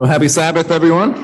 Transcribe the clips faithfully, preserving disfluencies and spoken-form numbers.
Well, happy Sabbath, everyone.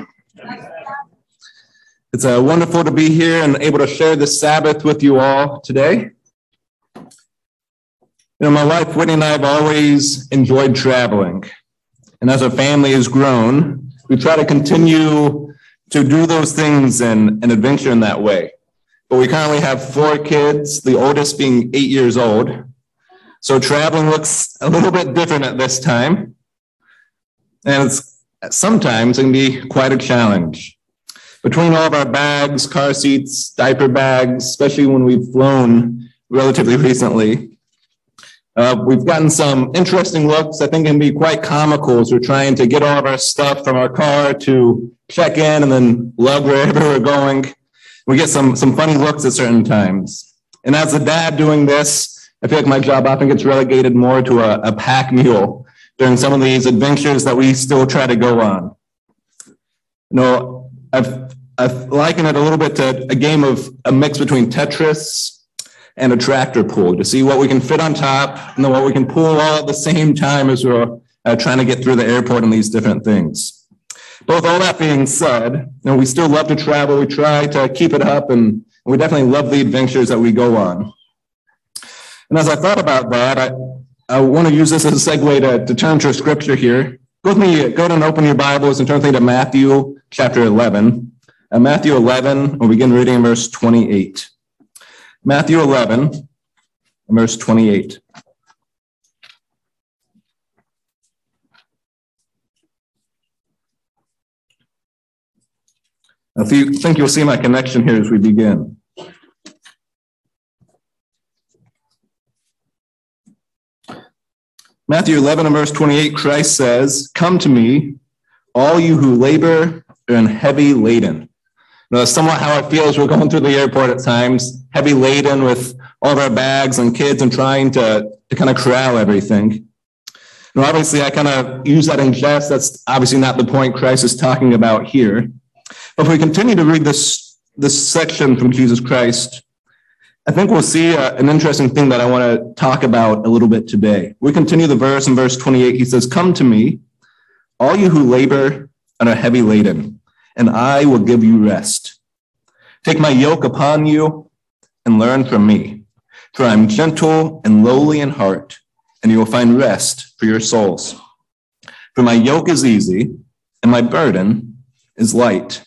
It's uh, wonderful to be here and able to share this Sabbath with you all today. You know, my wife, Whitney, and I have always enjoyed traveling. And as our family has grown, we try to continue to do those things and, and adventure in that way. But we currently have four kids, the oldest being eight years old. So traveling looks a little bit different at this time. And it's sometimes it can be quite a challenge. Between all of our bags, car seats, diaper bags, especially when we've flown relatively recently, uh, we've gotten some interesting looks. I think it can be quite comical as we're trying to get all of our stuff from our car to check in and then lug wherever we're going. We get some, some funny looks at certain times. And as a dad doing this, I feel like my job often gets relegated more to a, a pack mule during some of these adventures that we still try to go on. You know, I've, I've likened it a little bit to a game of a mix between Tetris and a tractor pull to see what we can fit on top and then what we can pull all at the same time as we're uh, trying to get through the airport and these different things. But with all that being said, you know, we still love to travel. We try to keep it up, and we definitely love the adventures that we go on. And as I thought about that, I, I want to use this as a segue to, to turn to scripture here. Go with me, go ahead and open your Bibles and turn to Matthew chapter eleven. Uh, Matthew eleven, we'll begin reading in verse twenty-eight. Matthew eleven, verse twenty-eight. If you think you'll see my connection here as we begin. Matthew eleven and verse twenty-eight, Christ says, "Come to me, all you who labor and heavy laden." Now, that's somewhat how I feel as we're going through the airport at times, heavy laden with all of our bags and kids and trying to, to kind of corral everything. Now, obviously, I kind of use that in jest. That's obviously not the point Christ is talking about here. But if we continue to read this, this section from Jesus Christ, I think we'll see a, an interesting thing that I want to talk about a little bit today. We continue the verse in verse twenty-eight. He says, "Come to me, all you who labor and are heavy laden, and I will give you rest. Take my yoke upon you and learn from me, for I am gentle and lowly in heart, and you will find rest for your souls. For my yoke is easy and my burden is light."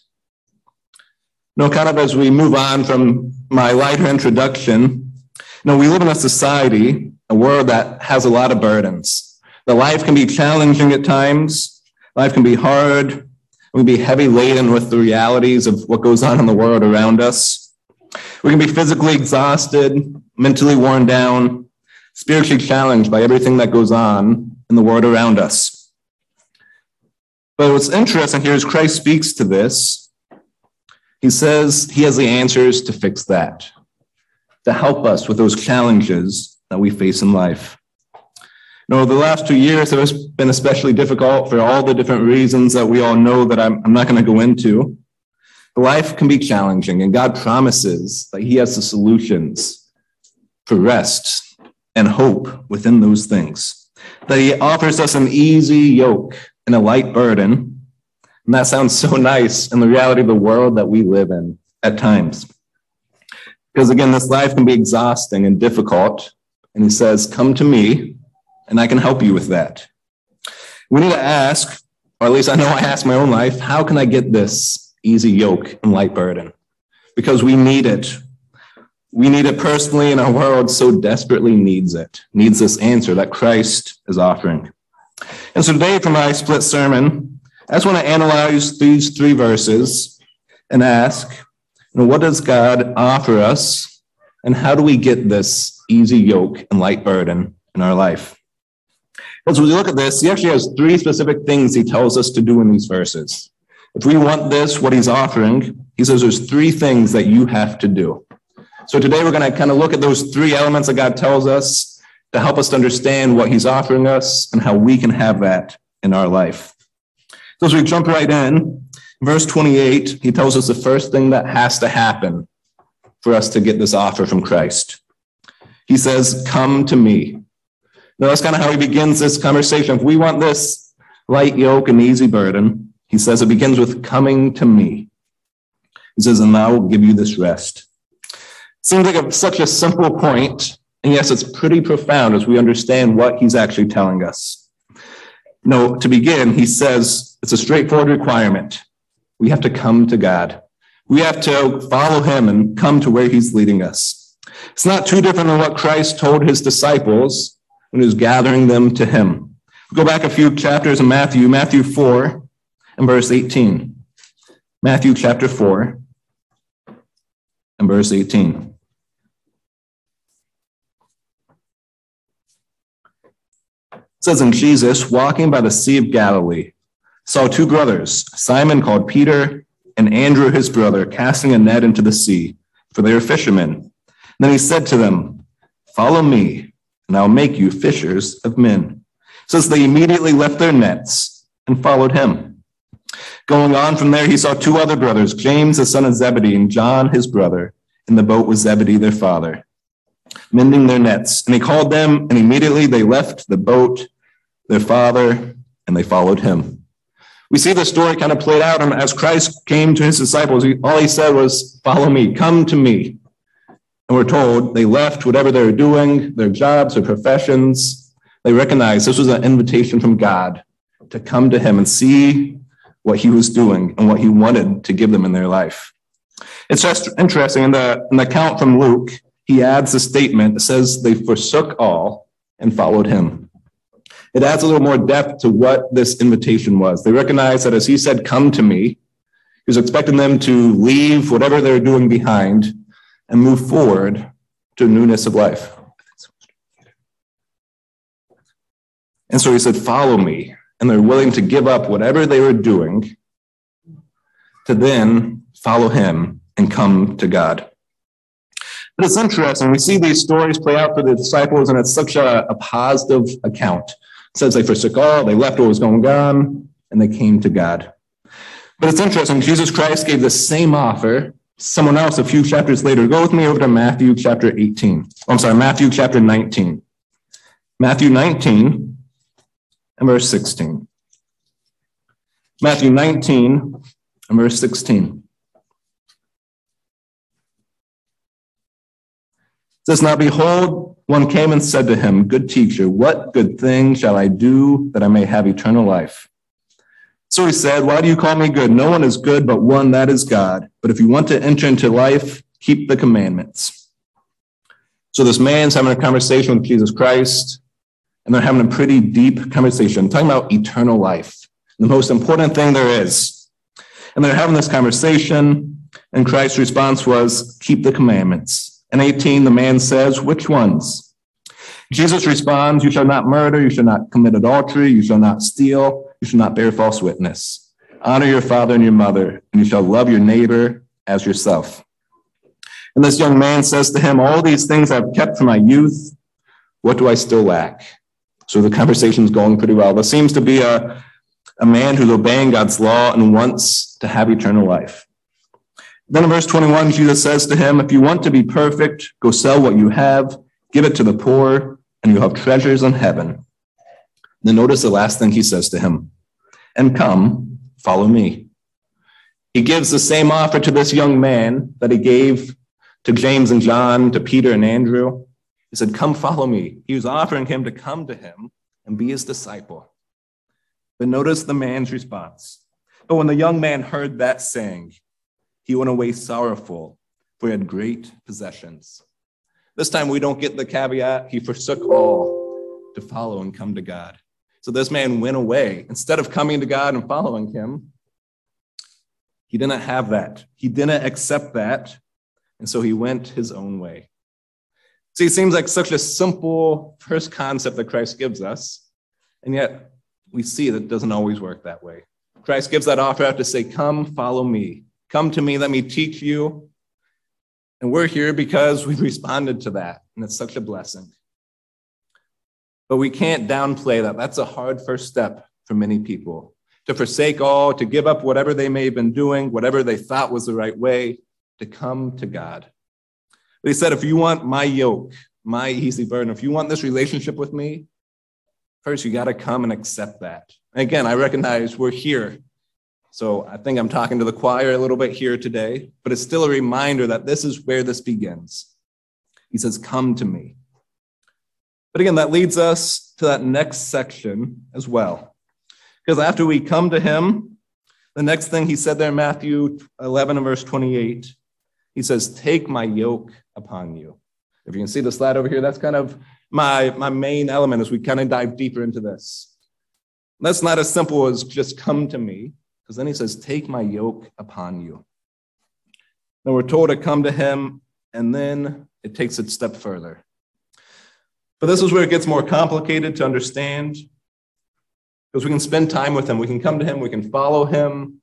You know, kind of as we move on from my lighter introduction, you know, we live in a society, a world that has a lot of burdens. The life can be challenging at times. Life can be hard. We can be heavy laden with the realities of what goes on in the world around us. We can be physically exhausted, mentally worn down, spiritually challenged by everything that goes on in the world around us. But what's interesting here is Christ speaks to this. He says he has the answers to fix that, to help us with those challenges that we face in life. You know, the last two years have been especially difficult for all the different reasons that we all know that I'm, I'm not going to go into. But life can be challenging, and God promises that he has the solutions for rest and hope within those things, that he offers us an easy yoke and a light burden. And that sounds so nice in the reality of the world that we live in at times. Because again, this life can be exhausting and difficult. And he says, "Come to me, and I can help you with that." We need to ask, or at least I know I ask my own life, how can I get this easy yoke and light burden? Because we need it. We need it personally, and our world so desperately needs it, needs this answer that Christ is offering. And so today for my split sermon, I just want to analyze these three verses and ask, you know, what does God offer us, and how do we get this easy yoke and light burden in our life? As we look at this, he actually has three specific things he tells us to do in these verses. If we want this, what he's offering, he says there's three things that you have to do. So today we're going to kind of look at those three elements that God tells us to help us to understand what he's offering us and how we can have that in our life. So as we jump right in, verse twenty-eight, he tells us the first thing that has to happen for us to get this offer from Christ. He says, "Come to me." Now, that's kind of how he begins this conversation. If we want this light yoke and easy burden, He says it begins with coming to me. He says, and I will give you this rest. Seems like a, such a simple point, and yes, it's pretty profound as we understand what he's actually telling us. No, to begin, he says it's a straightforward requirement. We have to come to God. We have to follow him and come to where he's leading us. It's not too different than what Christ told his disciples when he was gathering them to him. Go back a few chapters in Matthew, Matthew four and verse eighteen. Matthew chapter four and verse eighteen. It says, and Jesus, walking by the Sea of Galilee, saw two brothers, Simon called Peter, and Andrew his brother, casting a net into the sea, for they were fishermen. And then he said to them, follow me, and I'll make you fishers of men. So they immediately left their nets and followed him. Going on from there, he saw two other brothers, James the son of Zebedee, and John his brother, in the boat with Zebedee their father, mending their nets. And he called them, and immediately they left the boat, their father, and they followed him. We see the story kind of played out, and as Christ came to his disciples, he, all he said was, follow me, come to me. And we're told they left whatever they were doing, their jobs, their professions. They recognized this was an invitation from God to come to him and see what he was doing and what he wanted to give them in their life. It's just interesting, in the, in the account from Luke, he adds a statement that says they forsook all and followed him. It adds a little more depth to what this invitation was. They recognized that as he said, come to me, he was expecting them to leave whatever they're doing behind and move forward to newness of life. And so he said, follow me. And they're willing to give up whatever they were doing to then follow him and come to God. But it's interesting. We see these stories play out for the disciples, and it's such a, a positive account. It says they forsook all, they left what was going on, and they came to God. But it's interesting. Jesus Christ gave the same offer to someone else a few chapters later. Go with me over to Matthew chapter eighteen. Oh, I'm sorry, Matthew chapter nineteen. Matthew nineteen and verse sixteen. Matthew nineteen and verse sixteen. It says, now behold, one came and said to him, good teacher, what good thing shall I do that I may have eternal life? So he said, why do you call me good? No one is good but one, that is God. But if you want to enter into life, keep the commandments. So this man's having a conversation with Jesus Christ, and they're having a pretty deep conversation, talking about eternal life, the most important thing there is. And they're having this conversation, and Christ's response was, keep the commandments. In eighteen, the man says, which ones? Jesus responds, you shall not murder, you shall not commit adultery, you shall not steal, you shall not bear false witness. Honor your father and your mother, and you shall love your neighbor as yourself. And this young man says to him, all these things I've kept from my youth, what do I still lack? So the conversation's going pretty well. There seems to be a, a man who's obeying God's law and wants to have eternal life. Then in verse twenty-one, Jesus says to him, if you want to be perfect, go sell what you have, give it to the poor, and you'll have treasures in heaven. Then notice the last thing he says to him, and come, follow me. He gives the same offer to this young man that he gave to James and John, to Peter and Andrew. He said, come follow me. He was offering him to come to him and be his disciple. But notice the man's response. But when the young man heard that saying, he went away sorrowful, for he had great possessions. This time we don't get the caveat, he forsook all to follow and come to God. So this man went away. Instead of coming to God and following him, he didn't have that. He didn't accept that. And so he went his own way. See, it seems like such a simple first concept that Christ gives us, and yet we see that it doesn't always work that way. Christ gives that offer out to say, come, follow me. Come to me, let me teach you. And we're here because we responded to that, and it's such a blessing. But we can't downplay that. That's a hard first step for many people, to forsake all, to give up whatever they may have been doing, whatever they thought was the right way, to come to God. But he said, if you want my yoke, my easy burden, if you want this relationship with me, first you got to come and accept that. And again, I recognize we're here So I think I'm talking to the choir a little bit here today, but it's still a reminder that this is where this begins. He says, come to me. But again, that leads us to that next section as well. Because after we come to him, the next thing he said there in Matthew eleven and verse twenty-eight, he says, take my yoke upon you. If you can see the slide over here, that's kind of my, my main element as we kind of dive deeper into this. That's not as simple as just come to me, because then he says, take my yoke upon you. Now we're told to come to him, and then it takes it a step further. But this is where it gets more complicated to understand, because we can spend time with him. We can come to him. We can follow him.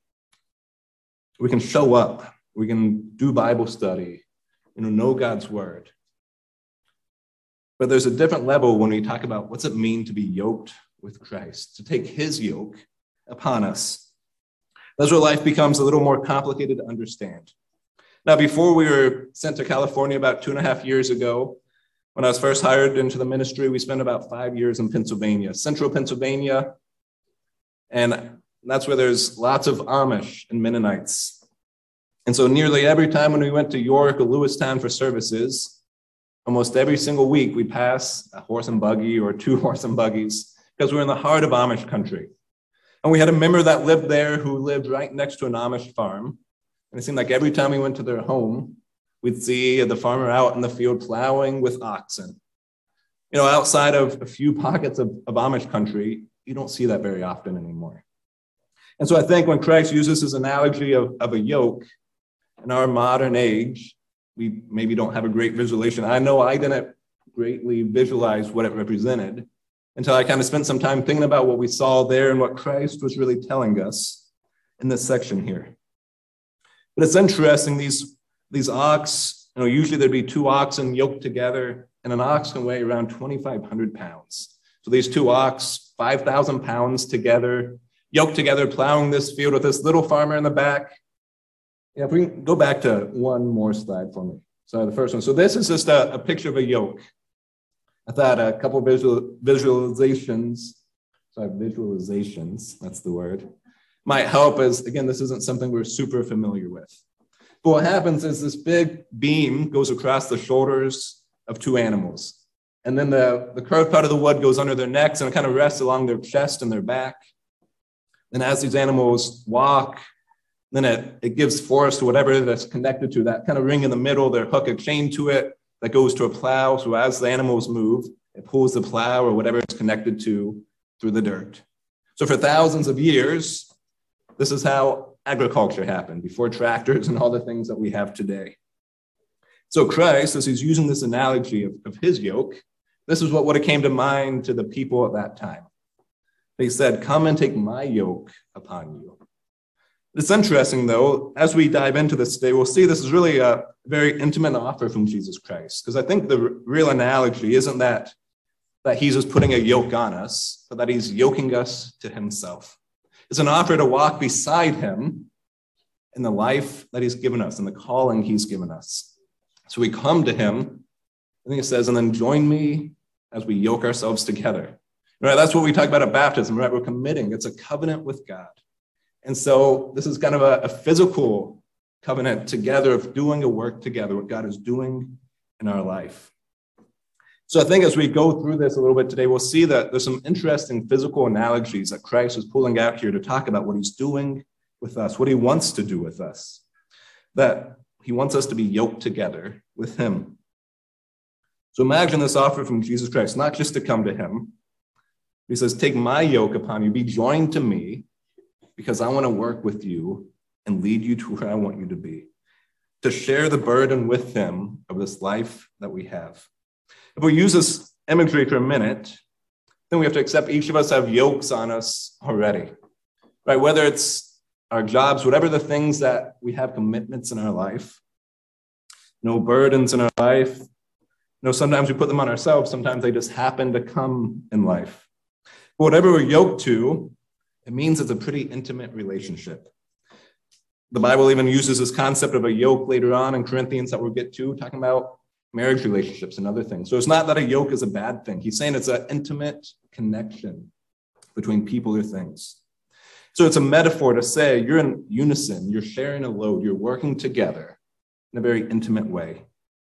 We can show up. We can do Bible study, you know, know God's word. But there's a different level when we talk about what's it mean to be yoked with Christ, to take his yoke upon us. That's where life becomes a little more complicated to understand. Now, before we were sent to California about two and a half years ago, when I was first hired into the ministry, we spent about five years in Pennsylvania, central Pennsylvania. And that's where there's lots of Amish and Mennonites. And so nearly every time when we went to York or Lewistown for services, almost every single week we pass a horse and buggy or two horse and buggies because we're in the heart of Amish country. And we had a member that lived there who lived right next to an Amish farm. And it seemed like every time we went to their home, we'd see the farmer out in the field plowing with oxen. You know, outside of a few pockets of, of Amish country, you don't see that very often anymore. And so I think when Christ uses his analogy of, of a yoke in our modern age, we maybe don't have a great visualization. I know I didn't greatly visualize what it represented until I kind of spent some time thinking about what we saw there and what Christ was really telling us in this section here. But it's interesting, these, these ox, you know, usually there'd be two oxen yoked together, and an ox can weigh around twenty-five hundred pounds. So these two ox, five thousand pounds together, yoked together, plowing this field with this little farmer in the back. Yeah, if we can go back to one more slide for me. So the first one. So this is just a, a picture of a yoke. I thought a couple visual visualizations, sorry, visualizations, that's the word, might help as, again, this isn't something we're super familiar with. But what happens is this big beam goes across the shoulders of two animals. And then the, the curved part of the wood goes under their necks and it kind of rests along their chest and their back. And as these animals walk, then it, it gives force to whatever that's connected to that kind of ring in the middle. They hook a chain to it that goes to a plow. So as the animals move, it pulls the plow or whatever it's connected to through the dirt. So for thousands of years, this is how agriculture happened before tractors and all the things that we have today. So Christ, as he's using this analogy of, of his yoke, this is what would have came to mind to the people at that time. They said, come and take my yoke upon you. It's interesting, though, as we dive into this today, we'll see this is really a very intimate offer from Jesus Christ. Because I think the real analogy isn't that, that he's just putting a yoke on us, but that he's yoking us to himself. It's an offer to walk beside him in the life that he's given us and the calling he's given us. So we come to him, and he says, and then join me as we yoke ourselves together. Right? That's what we talk about at baptism, right? We're committing. It's a covenant with God. And so this is kind of a, a physical covenant together of doing a work together, what God is doing in our life. So I think as we go through this a little bit today, we'll see that there's some interesting physical analogies that Christ is pulling out here to talk about what he's doing with us, what he wants to do with us, that he wants us to be yoked together with him. So imagine this offer from Jesus Christ, not just to come to him. He says, take my yoke upon you, be joined to me, because I want to work with you and lead you to where I want you to be, to share the burden with him of this life that we have. If we use this imagery for a minute, then we have to accept each of us have yokes on us already, right? Whether it's our jobs, whatever the things that we have commitments in our life, no burdens in our life. You know, sometimes we put them on ourselves. Sometimes they just happen to come in life. But whatever we're yoked to, it means it's a pretty intimate relationship. The Bible even uses this concept of a yoke later on in Corinthians that we'll get to, talking about marriage relationships and other things. So it's not that a yoke is a bad thing. He's saying it's an intimate connection between people or things. So it's a metaphor to say you're in unison, you're sharing a load, you're working together in a very intimate way.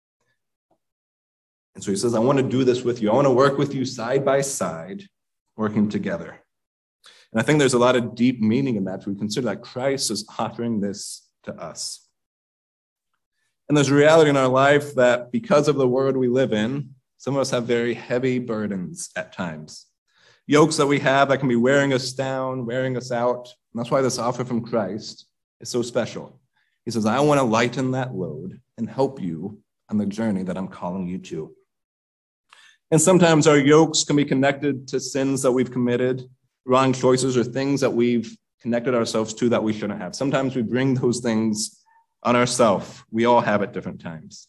And so he says, I want to do this with you. I want to work with you side by side, working together. And I think there's a lot of deep meaning in that as we consider that Christ is offering this to us. And there's a reality in our life that because of the world we live in, some of us have very heavy burdens at times. Yokes that we have that can be wearing us down, wearing us out. And that's why this offer from Christ is so special. He says, I want to lighten that load and help you on the journey that I'm calling you to. And sometimes our yokes can be connected to sins that we've committed, wrong choices, or things that we've connected ourselves to that we shouldn't have. Sometimes we bring those things on ourselves. We all have at different times.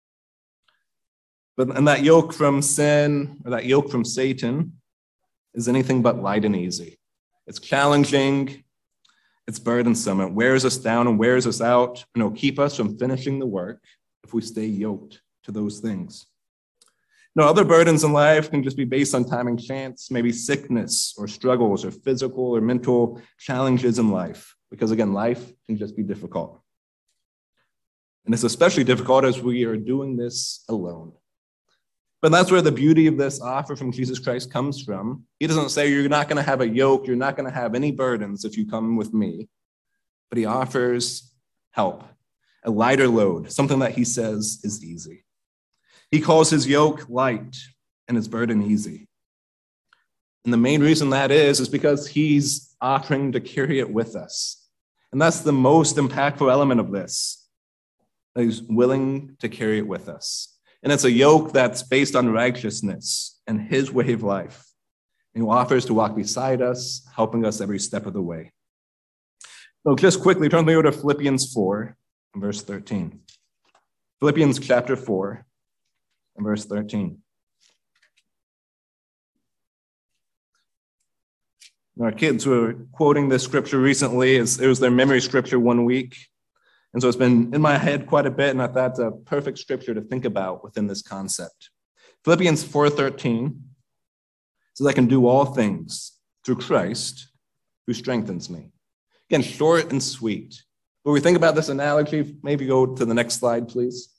But and that yoke from sin, or that yoke from Satan, is anything but light and easy. It's challenging, it's burdensome, it wears us down and wears us out, and it'll keep us from finishing the work if we stay yoked to those things. Now, other burdens in life can just be based on time and chance, maybe sickness or struggles or physical or mental challenges in life, because again, life can just be difficult. And it's especially difficult as we are doing this alone. But that's where the beauty of this offer from Jesus Christ comes from. He doesn't say you're not going to have a yoke, you're not going to have any burdens if you come with me, but he offers help, a lighter load, something that he says is easy. He calls his yoke light and his burden easy. And the main reason that is, is because he's offering to carry it with us. And that's the most impactful element of this, that he's willing to carry it with us. And it's a yoke that's based on righteousness and his way of life. And he offers to walk beside us, helping us every step of the way. So just quickly, turn me over to Philippians four, verse thirteen. Philippians chapter four, and verse thirteen. Our kids were quoting this scripture recently. It was their memory scripture one week. And so it's been in my head quite a bit, and I thought it's a perfect scripture to think about within this concept. Philippians four thirteen says, I can do all things through Christ who strengthens me. Again, short and sweet. When we think about this analogy, maybe go to the next slide, please.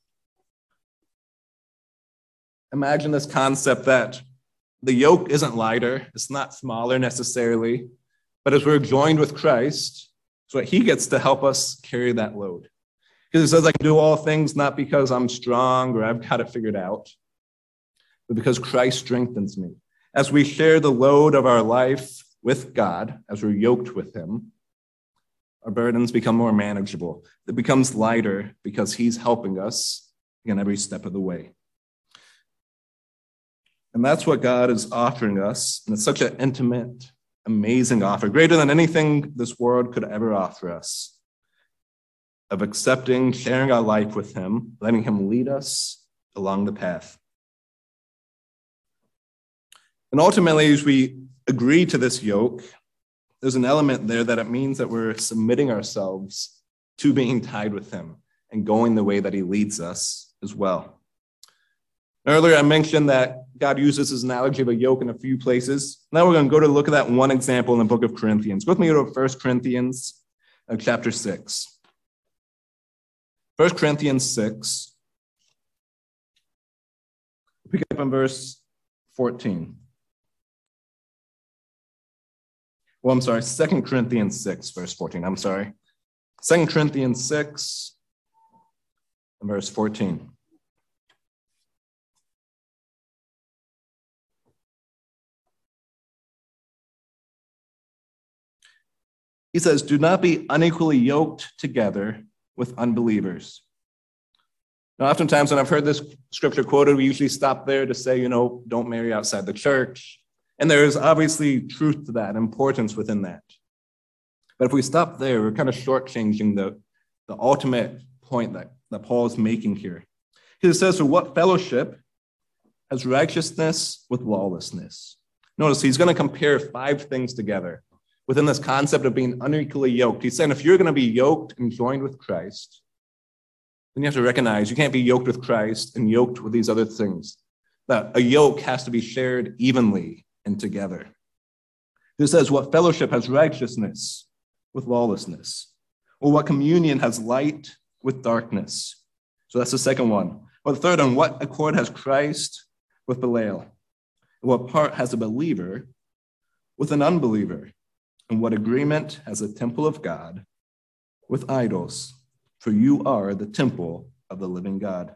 Imagine this concept that the yoke isn't lighter, it's not smaller necessarily, but as we're joined with Christ, so he gets to help us carry that load. Because it says I can do all things not because I'm strong or I've got it figured out, but because Christ strengthens me. As we share the load of our life with God, as we're yoked with him, our burdens become more manageable. It becomes lighter because he's helping us in every step of the way. And that's what God is offering us. And it's such an intimate, amazing offer, greater than anything this world could ever offer us, of accepting, sharing our life with him, letting him lead us along the path. And ultimately, as we agree to this yoke, there's an element there that it means that we're submitting ourselves to being tied with him and going the way that he leads us as well. Earlier, I mentioned that God uses this analogy of a yoke in a few places. Now we're going to go to look at that one example in the book of Corinthians. Go with me to First Corinthians uh, chapter six. First Corinthians six. Pick up in verse fourteen. Well, I'm sorry, Second Corinthians six, verse fourteen. I'm sorry. Second Corinthians six, verse fourteen. He says, do not be unequally yoked together with unbelievers. Now, oftentimes when I've heard this scripture quoted, we usually stop there to say, you know, don't marry outside the church. And there is obviously truth to that, importance within that. But if we stop there, we're kind of shortchanging the, the ultimate point that, that Paul is making here. He says, so what fellowship has righteousness with lawlessness? Notice he's going to compare five things together within this concept of being unequally yoked. He's saying if you're going to be yoked and joined with Christ, then you have to recognize you can't be yoked with Christ and yoked with these other things. That a yoke has to be shared evenly and together. It says, what fellowship has righteousness with lawlessness? Or what communion has light with darkness? So that's the second one. Or the third one, what accord has Christ with Belial? What part has a believer with an unbeliever? And what agreement has a temple of God with idols? For you are the temple of the living God.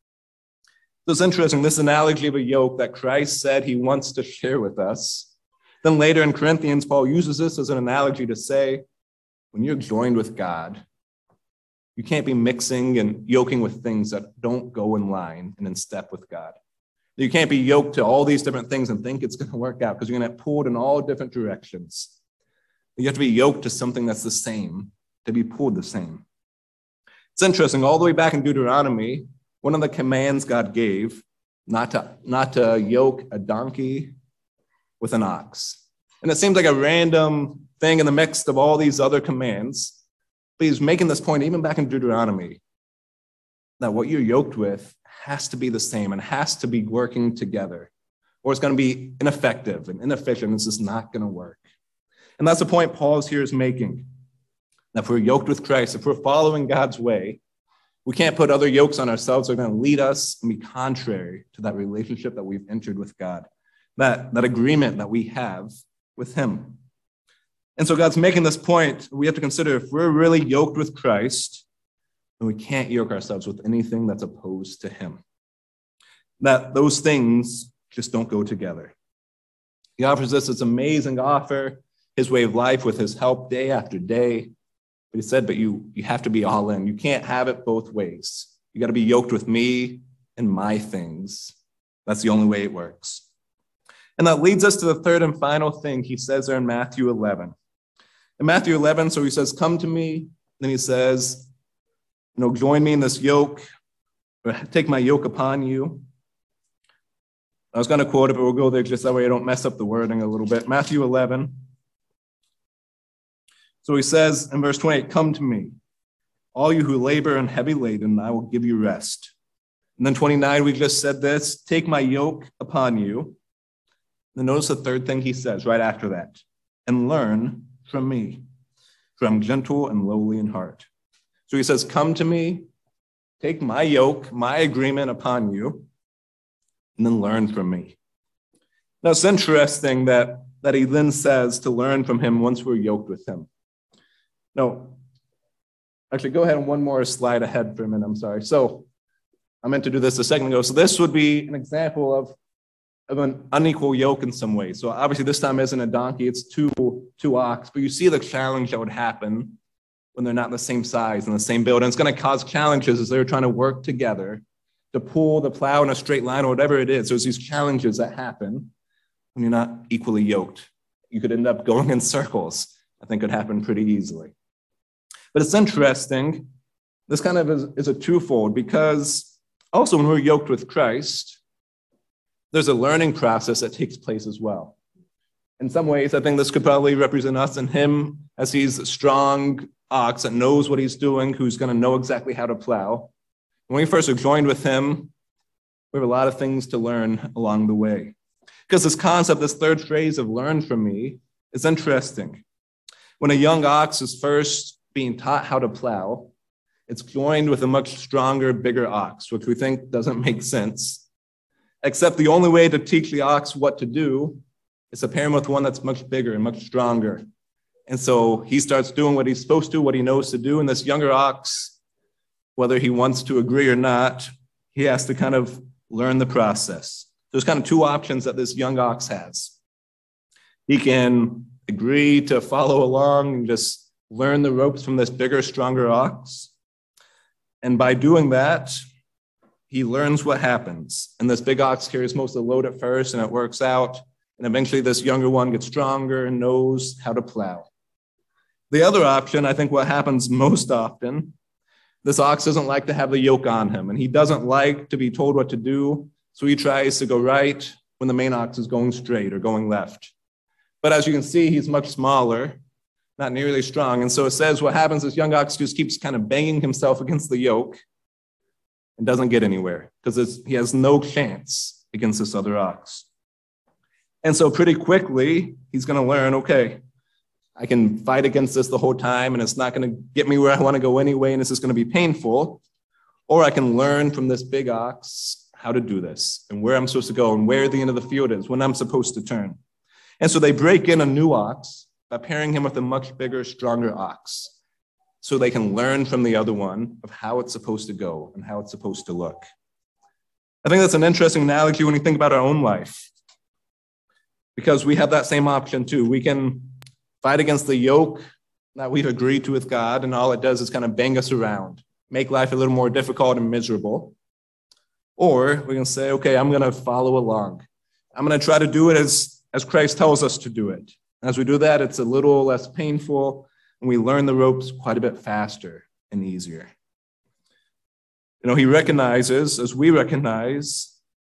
So it's interesting, this analogy of a yoke that Christ said he wants to share with us. Then later in Corinthians, Paul uses this as an analogy to say, when you're joined with God, you can't be mixing and yoking with things that don't go in line and in step with God. You can't be yoked to all these different things and think it's going to work out because you're going to get pulled in all different directions. You have to be yoked to something that's the same, to be pulled the same. It's interesting, all the way back in Deuteronomy, one of the commands God gave, not to, not to yoke a donkey with an ox. And it seems like a random thing in the midst of all these other commands. But he's making this point, even back in Deuteronomy, that what you're yoked with has to be the same and has to be working together, or it's going to be ineffective and inefficient. It's just not going to work. And that's the point Paul here is making, that if we're yoked with Christ, if we're following God's way, we can't put other yokes on ourselves that are going to lead us and be contrary to that relationship that we've entered with God, that, that agreement that we have with him. And so God's making this point. We have to consider if we're really yoked with Christ, then we can't yoke ourselves with anything that's opposed to him. That those things just don't go together. He offers us this amazing offer, his way of life with his help day after day. But he said, but you, you have to be all in. You can't have it both ways. You got to be yoked with me and my things. That's the only way it works. And that leads us to the third and final thing he says there in Matthew eleven. In Matthew eleven, so he says, come to me. Then he says, you know, join me in this yoke, or take my yoke upon you. I was going to quote it, but we'll go there just that way I don't mess up the wording a little bit. Matthew eleven. So he says in verse twenty-eight, come to me, all you who labor and heavy laden, I will give you rest. And then twenty-nine, we just said this, take my yoke upon you. Then notice the third thing he says right after that, and learn from me, for I'm gentle and lowly in heart. So he says, come to me, take my yoke, my agreement upon you, and then learn from me. Now it's interesting that, that he then says to learn from him once we're yoked with him. No, actually, go ahead and one more slide ahead for a minute. I'm sorry. So I meant to do this a second ago. So this would be an example of, of an unequal yoke in some way. So obviously this time isn't a donkey, it's two, two ox, but you see the challenge that would happen when they're not the same size and the same build. And it's going to cause challenges as they're trying to work together to pull the plow in a straight line or whatever it is. So there's these challenges that happen when you're not equally yoked. You could end up going in circles. I think could happen pretty easily. But it's interesting. This kind of is, is a twofold, because also when we're yoked with Christ, there's a learning process that takes place as well. In some ways, I think this could probably represent us and him as he's a strong ox that knows what he's doing, who's going to know exactly how to plow. When we first are joined with him, we have a lot of things to learn along the way. Because this concept, this third phrase of learn from me, is interesting. When a young ox is first being taught how to plow, it's joined with a much stronger, bigger ox, which we think doesn't make sense. Except the only way to teach the ox what to do is to pair him with one that's much bigger and much stronger. And so he starts doing what he's supposed to, what he knows to do. And this younger ox, whether he wants to agree or not, he has to kind of learn the process. There's kind of two options that this young ox has. He can agree to follow along and just learn the ropes from this bigger, stronger ox. And by doing that, he learns what happens. And this big ox carries most of the load at first, and it works out. And eventually this younger one gets stronger and knows how to plow. The other option, I think what happens most often, this ox doesn't like to have the yoke on him, and he doesn't like to be told what to do. So he tries to go right when the main ox is going straight or going left. But as you can see, he's much smaller, not nearly strong. And so it says what happens is young ox just keeps kind of banging himself against the yoke and doesn't get anywhere because he has no chance against this other ox. And so pretty quickly, he's going to learn, okay, I can fight against this the whole time and it's not going to get me where I want to go anyway, and this is going to be painful. Or I can learn from this big ox how to do this and where I'm supposed to go and where the end of the field is, when I'm supposed to turn. And so they break in a new ox by pairing him with a much bigger, stronger ox so they can learn from the other one of how it's supposed to go and how it's supposed to look. I think that's an interesting analogy when you think about our own life, because we have that same option too. We can fight against the yoke that we've agreed to with God, and all it does is kind of bang us around, make life a little more difficult and miserable. Or we can say, okay, I'm going to follow along. I'm going to try to do it as, as Christ tells us to do it. As we do that, it's a little less painful, and we learn the ropes quite a bit faster and easier. You know, he recognizes, as we recognize,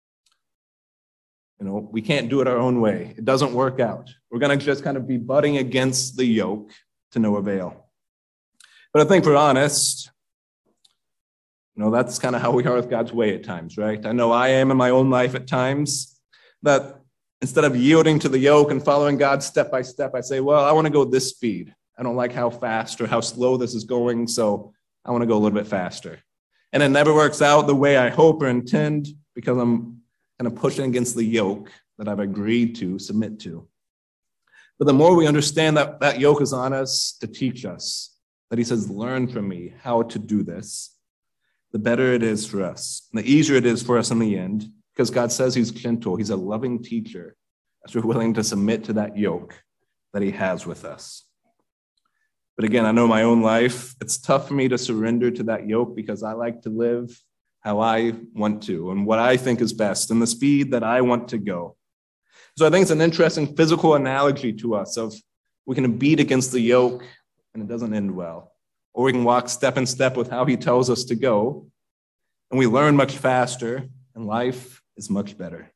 you know, we can't do it our own way. It doesn't work out. We're going to just kind of be butting against the yoke to no avail. But I think we're honest. You know, that's kind of how we are with God's way at times, right? I know I am in my own life at times, that instead of yielding to the yoke and following God step by step, I say, well, I want to go this speed. I don't like how fast or how slow this is going, so I want to go a little bit faster. And it never works out the way I hope or intend because I'm kind of pushing against the yoke that I've agreed to submit to. But the more we understand that that yoke is on us to teach us, that he says, learn from me how to do this, the better it is for us. And the easier it is for us in the end, because God says he's gentle. He's a loving teacher, as we're willing to submit to that yoke that he has with us. But again, I know my own life, it's tough for me to surrender to that yoke because I like to live how I want to and what I think is best and the speed that I want to go. So I think it's an interesting physical analogy to us of we can beat against the yoke and it doesn't end well. Or we can walk step in step with how he tells us to go, and we learn much faster and life is much better.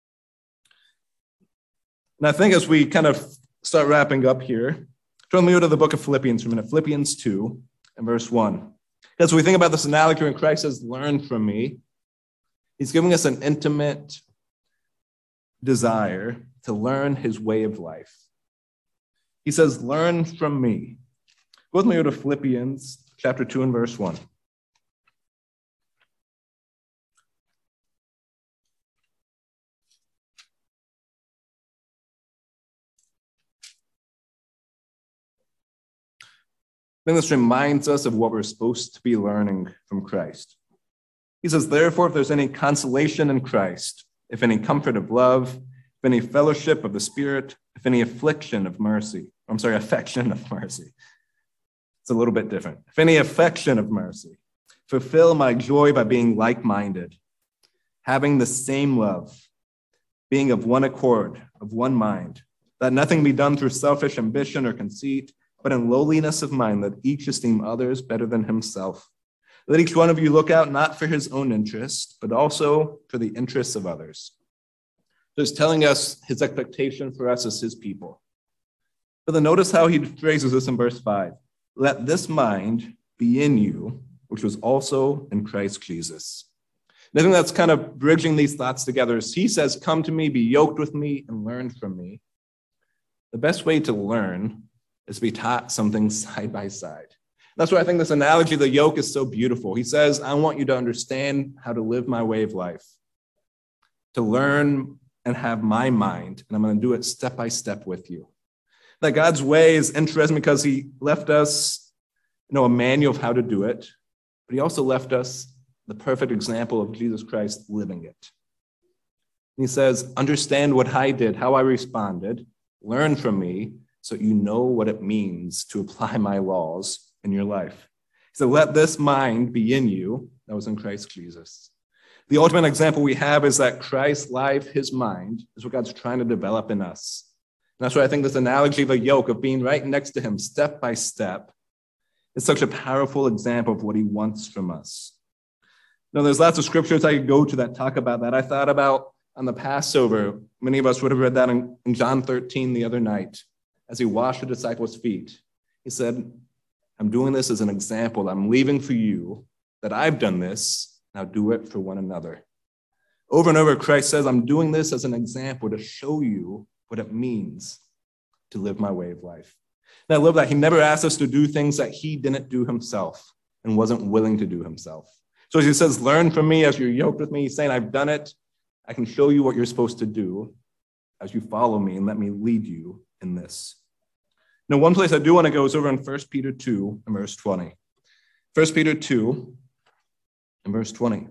And I think as we kind of start wrapping up here, turn me to the book of Philippians for a minute, Philippians two and verse one. As we think about this analogy when Christ says, learn from me, he's giving us an intimate desire to learn his way of life. He says, learn from me. Go with me to Philippians chapter two and verse one. I think this reminds us of what we're supposed to be learning from Christ. He says, therefore, if there's any consolation in Christ, if any comfort of love, if any fellowship of the Spirit, if any affliction of mercy, I'm sorry, affection of mercy. It's a little bit different. If any affection of mercy, fulfill my joy by being like-minded, having the same love, being of one accord, of one mind, that nothing be done through selfish ambition or conceit, but in lowliness of mind, let each esteem others better than himself. Let each one of you look out not for his own interest, but also for the interests of others. So he's telling us his expectation for us as his people. But then notice how he phrases this in verse five. Let this mind be in you, which was also in Christ Jesus. And I think that's kind of bridging these thoughts together. As he says, come to me, be yoked with me, and learn from me. The best way to learn is to be taught something side by side. That's why I think this analogy of the yoke is so beautiful. He says, I want you to understand how to live my way of life, to learn and have my mind, and I'm going to do it step by step with you. That God's way is interesting because he left us, you know, a manual of how to do it, but he also left us the perfect example of Jesus Christ living it. And he says, understand what I did, how I responded, learn from me, so you know what it means to apply my laws in your life. So let this mind be in you that was in Christ Jesus. The ultimate example we have is that Christ's life, his mind, is what God's trying to develop in us. And that's why I think this analogy of a yoke, of being right next to him step by step, is such a powerful example of what he wants from us. Now, there's lots of scriptures I could go to that talk about that. I thought about on the Passover, many of us would have read that in, in John thirteen the other night. As he washed the disciples' feet, he said, I'm doing this as an example. I'm leaving for you that I've done this. Now do it for one another. Over and over, Christ says, I'm doing this as an example to show you what it means to live my way of life. And I love that he never asked us to do things that he didn't do himself and wasn't willing to do himself. So as he says, learn from me as you're yoked with me, he's saying, I've done it. I can show you what you're supposed to do as you follow me and let me lead you in this. Now, one place I do want to go is over in First Peter two and verse twenty. First Peter two and verse twenty.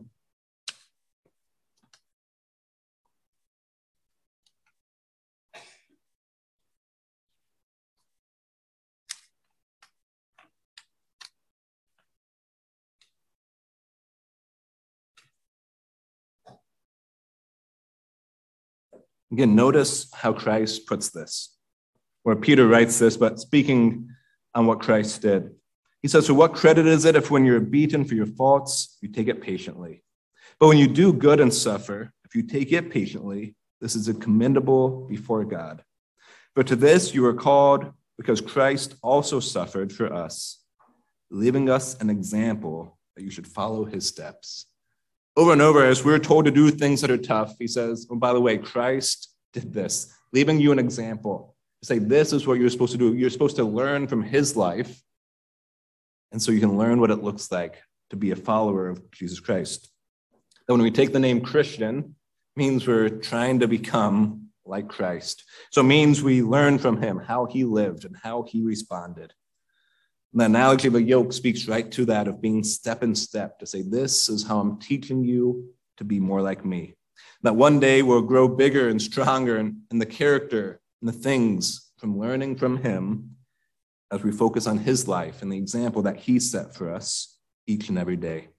Again, notice how Christ puts this, where Peter writes this, but speaking on what Christ did. He says, so what credit is it if when you're beaten for your faults, you take it patiently? But when you do good and suffer, if you take it patiently, this is a commendable before God. But to this you are called because Christ also suffered for us, leaving us an example that you should follow his steps. Over and over, as we're told to do things that are tough, he says, oh, by the way, Christ did this, leaving you an example. To say, this is what you're supposed to do. You're supposed to learn from his life, and so you can learn what it looks like to be a follower of Jesus Christ. That when we take the name Christian, it means we're trying to become like Christ. So it means we learn from him how he lived and how he responded. And the analogy of a yoke speaks right to that of being step in step, to say, this is how I'm teaching you to be more like me. That one day we'll grow bigger and stronger in, in the character and the things from learning from him as we focus on his life and the example that he set for us each and every day.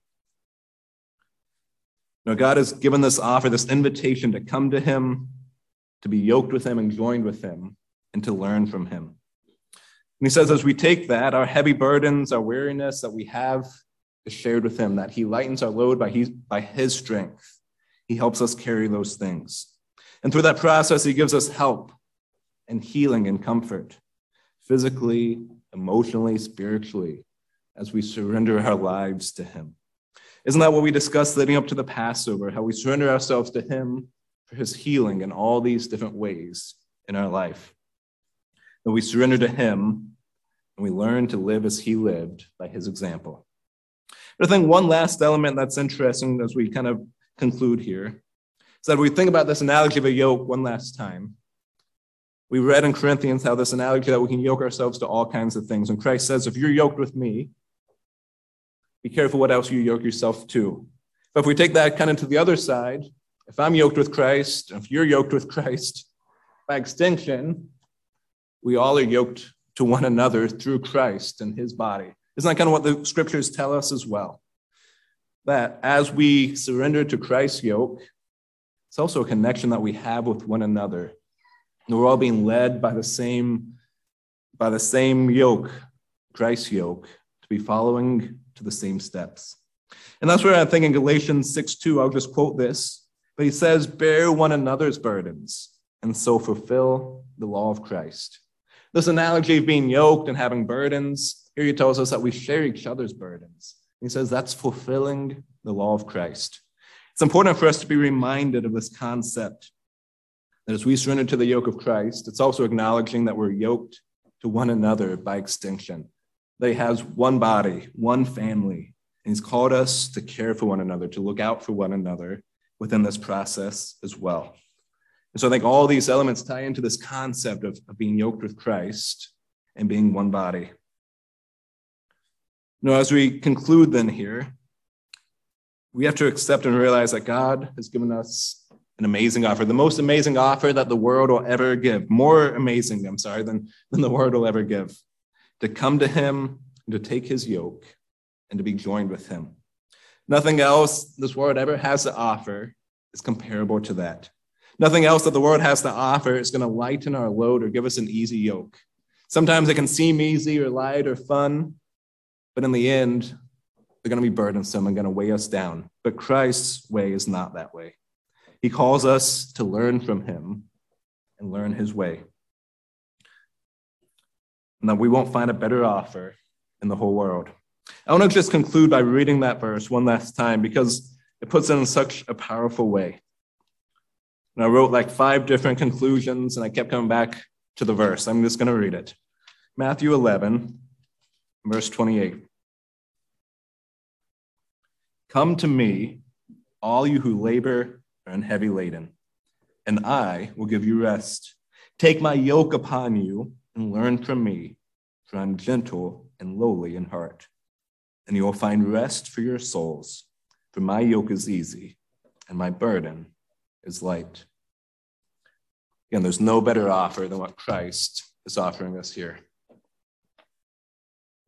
Now, God has given this offer, this invitation to come to him, to be yoked with him and joined with him, and to learn from him. And he says, as we take that, our heavy burdens, our weariness that we have is shared with him, that he lightens our load by his, by his strength. He helps us carry those things. And through that process, he gives us help and healing and comfort, physically, emotionally, spiritually, as we surrender our lives to him. Isn't that what we discussed leading up to the Passover, how we surrender ourselves to him for his healing in all these different ways in our life? That we surrender to him and we learn to live as he lived by his example. But I think one last element that's interesting as we kind of conclude here is that we think about this analogy of a yoke one last time. We read in Corinthians how this analogy that we can yoke ourselves to all kinds of things. And Christ says, if you're yoked with me, be careful what else you yoke yourself to. But if we take that kind of to the other side, if I'm yoked with Christ, if you're yoked with Christ, by extension, we all are yoked to one another through Christ and his body. Isn't that kind of what the scriptures tell us as well? That as we surrender to Christ's yoke, it's also a connection that we have with one another. And we're all being led by the same, by the same yoke, Christ's yoke, to be following to the same steps. And that's where I think in Galatians six two, I'll just quote this, but he says, bear one another's burdens and so fulfill the law of Christ. This analogy of being yoked and having burdens, here he tells us that we share each other's burdens. He says that's fulfilling the law of Christ. It's important for us to be reminded of this concept that as we surrender to the yoke of Christ, it's also acknowledging that we're yoked to one another by extension. That he has one body, one family, and he's called us to care for one another, to look out for one another within this process as well. And so I think all these elements tie into this concept of, of being yoked with Christ and being one body. Now, as we conclude then here, we have to accept and realize that God has given us an amazing offer, the most amazing offer that the world will ever give, more amazing, I'm sorry, than, than the world will ever give, to come to him, and to take his yoke, and to be joined with him. Nothing else this world ever has to offer is comparable to that. Nothing else that the world has to offer is going to lighten our load or give us an easy yoke. Sometimes it can seem easy or light or fun, but in the end, they're going to be burdensome and going to weigh us down. But Christ's way is not that way. He calls us to learn from him and learn his way. And that we won't find a better offer in the whole world. I want to just conclude by reading that verse one last time because it puts it in such a powerful way. And I wrote like five different conclusions and I kept coming back to the verse. I'm just going to read it. Matthew eleven, verse twenty-eight. Come to me, all you who labor and heavy laden, and I will give you rest. Take my yoke upon you and learn from me, for I'm gentle and lowly in heart, and you will find rest for your souls. For my yoke is easy and my burden is light. Again, there's no better offer than what Christ is offering us here.